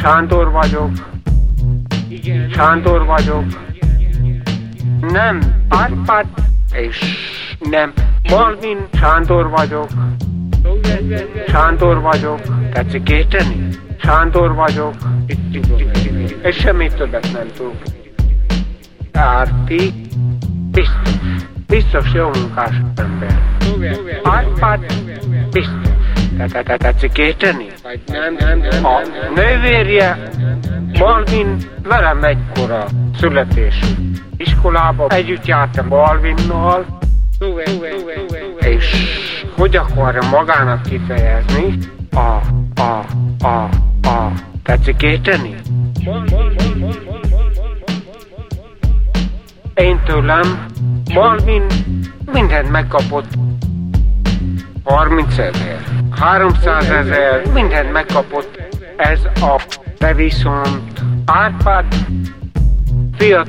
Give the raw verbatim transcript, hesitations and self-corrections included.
Sándor vagyok. Sándor vagyok. Nem Árpád és nem Malvin. Sándor vagyok. Sándor vagyok. Tetszik érteni? Sándor vagyok. És semmi többet nem tudok. Árpi biztos. Biztos jó munkás ember. Árpád biztos. Tehát tetszik érteni? A nővérje Malvin velem egykora születés. Iskolába együtt jártam Malvinnal, és hogy akarja magának kifejezni? A, a, a, a. Tetszik érteni? Én tőlem Malvin mindent megkapott. harmincezer, háromszázezer, mindent megkapott ez a, de viszont Árpád fiatal